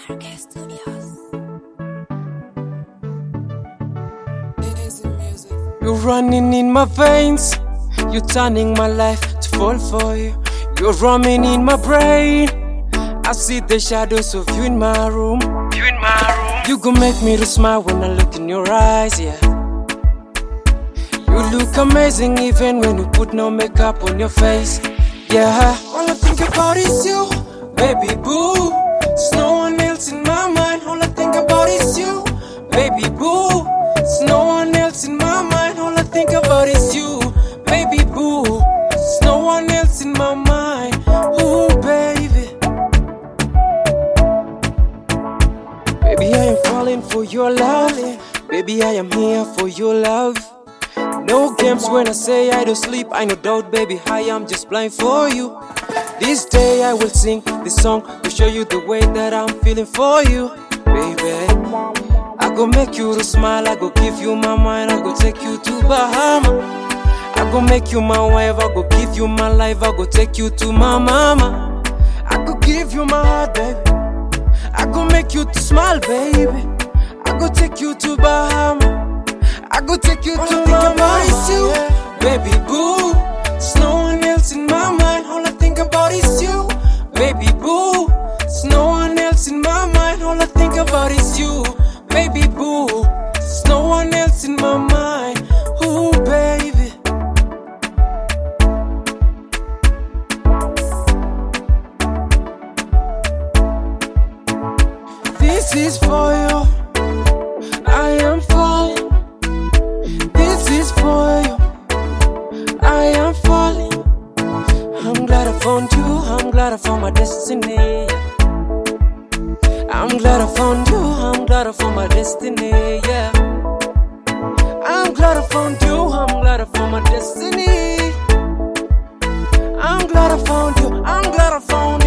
RK Studios. You're running in my veins, you're turning my life to fall for you. You're roaming in my brain, I see the shadows of you in my room. You gon' make me to smile when I look in your eyes, yeah. You look amazing even when you put no makeup on your face, yeah. All I think about is you, baby boo. There's no one else in my mind. All I think about is you, baby boo. There's no one else in my mind. All I think about is you, baby boo. There's no one else in my mind. Ooh, baby. Baby, I am falling for your love. Baby, I am here for your love. No games when I say I don't sleep. I no doubt, baby, I am just blind for you. This day I will sing this song to show you the way that I'm feeling for you, baby. I go make you to smile, I go give you my mind, I go take you to Bahama. I go make you my wife, I go give you my life, I go take you to my mama. I go give you my heart, baby. I go make you to smile, baby. I go take you to Bahama. I go take you to my mama, yeah. Baby boo. There's no one else in my mind. All I think about is you, baby boo. There's no one else in my mind. All I think about is you, baby boo. There's no one else in my mind. Ooh, baby. This is for you. I am falling. This is for you. I am falling. I'm glad I found you. I'm glad I found my destiny. I'm glad I found you. I'm glad I found my destiny. Yeah. I'm glad I found you. I'm glad I found my destiny. I'm glad I found you. I'm glad I found